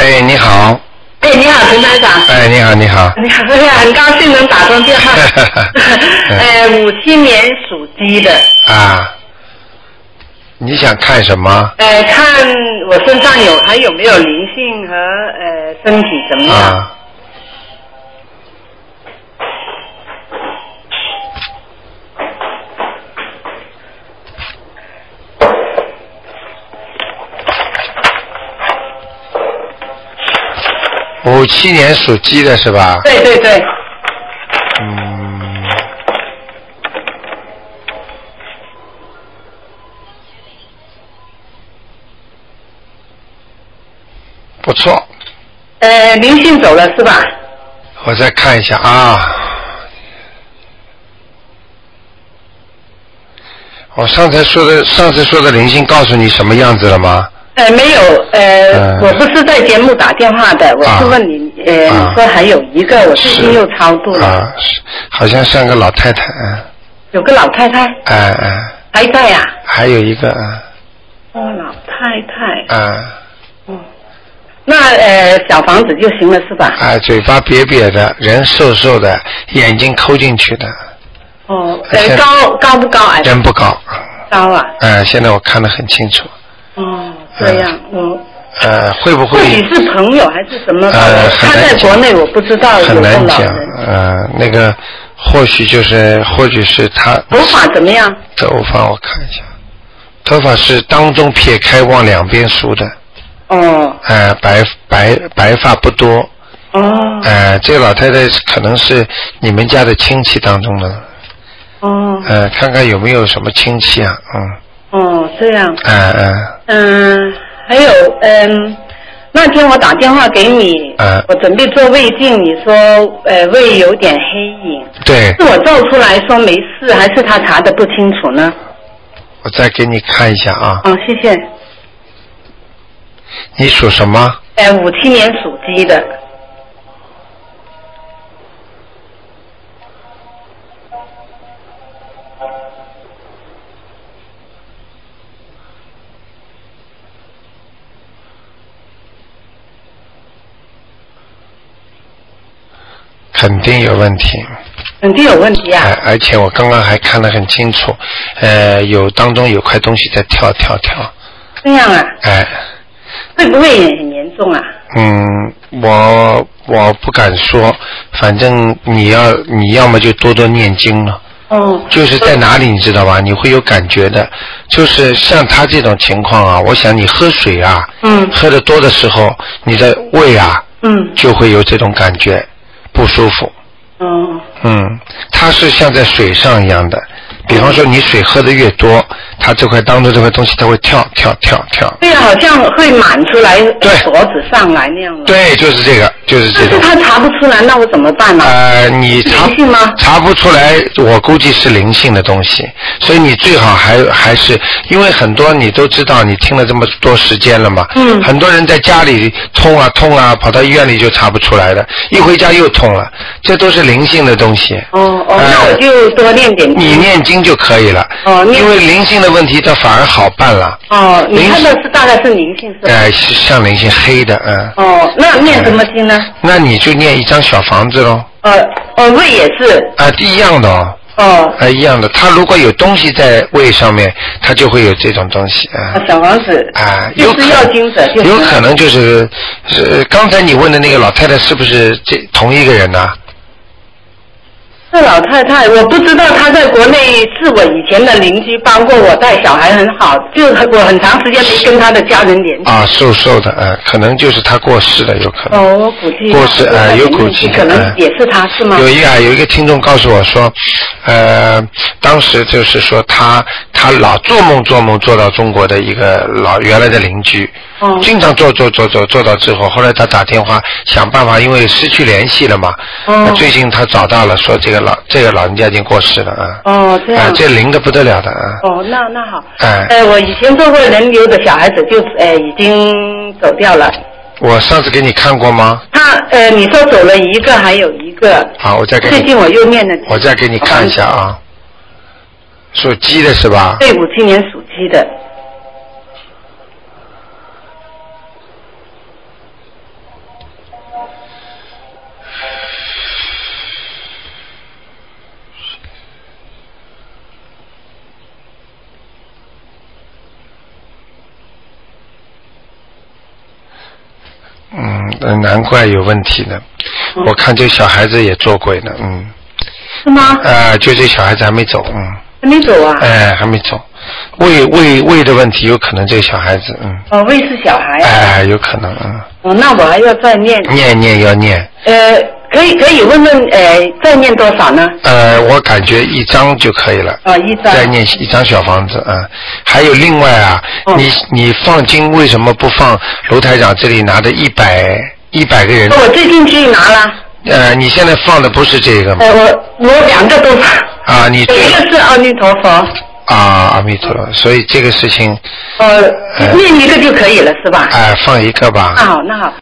哎，你好。 哎，你好，陈台长。 哎，你好，你好。 你好，哎呀，很高兴能打通电话。57年属鸡的。 啊。你想看什么？ 看我身上还有没有灵性和身体怎么样？ 啊。57年属鸡的是吧？ 对对对。 不错。 灵性走了是吧？ 我再看一下啊。我上次说的灵性告诉你什么样子了吗？ 没有，我不是在节目打电话的，我是问你，你说还有一个，我最近又超度了。 啊，好像像个老太太。 有个老太太。还在呀？ 还有一个老太太。那小房子就行了是吧？ 嘴巴瘪瘪的，人瘦瘦的，眼睛抠进去的。 高不高？ 人不高。 高啊。 现在我看得很清楚。 这样， 会不会？ 或许是朋友还是什么？他在国内我不知道。 很难讲。那个或许是他。 头发怎么样？ 头发我看一下，头发是当中撇开往两边梳的。白发不多。这个老太太可能是你们家的亲戚当中的。看看有没有什么亲戚啊？ 这样。还有那天我打电话给你，我准备做胃镜，你说胃有点黑影。 对。 是我做出来说没事，还是他查得不清楚呢？ 我再给你看一下啊。 谢谢。 你属什么 ？57年属鸡的。 肯定有问题。 肯定有问题啊！ 而且我刚刚还看得很清楚，当中有块东西在跳。 这样啊？会不会很严重啊？ 我不敢说，反正你要么就多念经了。就是在哪里你知道吧？你会有感觉的，就是像他这种情况啊，我想你喝水啊，喝得多的时候，你的胃啊，就会有这种感觉。不舒服。它是像在水上一样的，比方说你水喝的越多，它这块当中这块东西它会跳。 对啊，好像会满出来，脖子上来那样的。 对，就是这个，就是这种。 但是他查不出来，那我怎么办呢？ 你灵性吗？ 查不出来，我估计是灵性的东西，所以你最好还是，因为很多你都知道，你听了这么多时间了嘛。很多人在家里痛啊，跑到医院里就查不出来的，一回家又痛了，这都是灵性的东西。 那我就多念点经。 你念经就可以了。因为灵性的问题，它反而好办了。 你看的是大概是灵性是吧？ 像灵性黑的。 那念什么经呢？ 那你就念一张小房子咯。 胃也是。 一样的一样的。它如果有东西在胃上面，它就会有这种东西小房子。就是要经者。 有可能就是刚才你问的那个老太太是不是同一个人呢？ 这老太太，我不知道她在国内是我以前的邻居，帮过我带小孩很好，就我很长时间没跟她的家人联系。 瘦的，可能就是她过世了，有可能。 我估计。 过世有估计。 可能也是她是吗？ 有一个听众告诉我说，当时就是说他老做梦做到中国的一个原来的邻居。经常做到之后，后来他打电话想办法，因为失去联系了嘛。最近他找到了，说这个老人家已经过世了这样。 这灵的不得了的那好。我以前做过人流的小孩子就已经走掉了。 我上次给你看过吗？ 你说走了一个，还有一个。 好，我再给你。 最近我又念了。 我再给你看一下啊。属鸡的是吧？ 对，57年属鸡的。 难怪有问题呢。我看这小孩子也做鬼呢， 是吗？ 就这小孩子还没走， 还没走啊？ 还没走，胃的问题有可能这个小孩子， 胃是小孩。 有可能， 那我还要再念。 要念。 可以问问再念多少呢？ 我感觉1张就可以了。 1张。 再念1张小房子还有另外你放经为什么不放卢台长这里拿的100个人？ 我最近去拿了。 你现在放的不是这个吗？ 我2个都放。 你一个是阿弥陀佛。 阿弥陀佛，所以这个事情。 念一个就可以了是吧？ 放一个吧。 好，那好。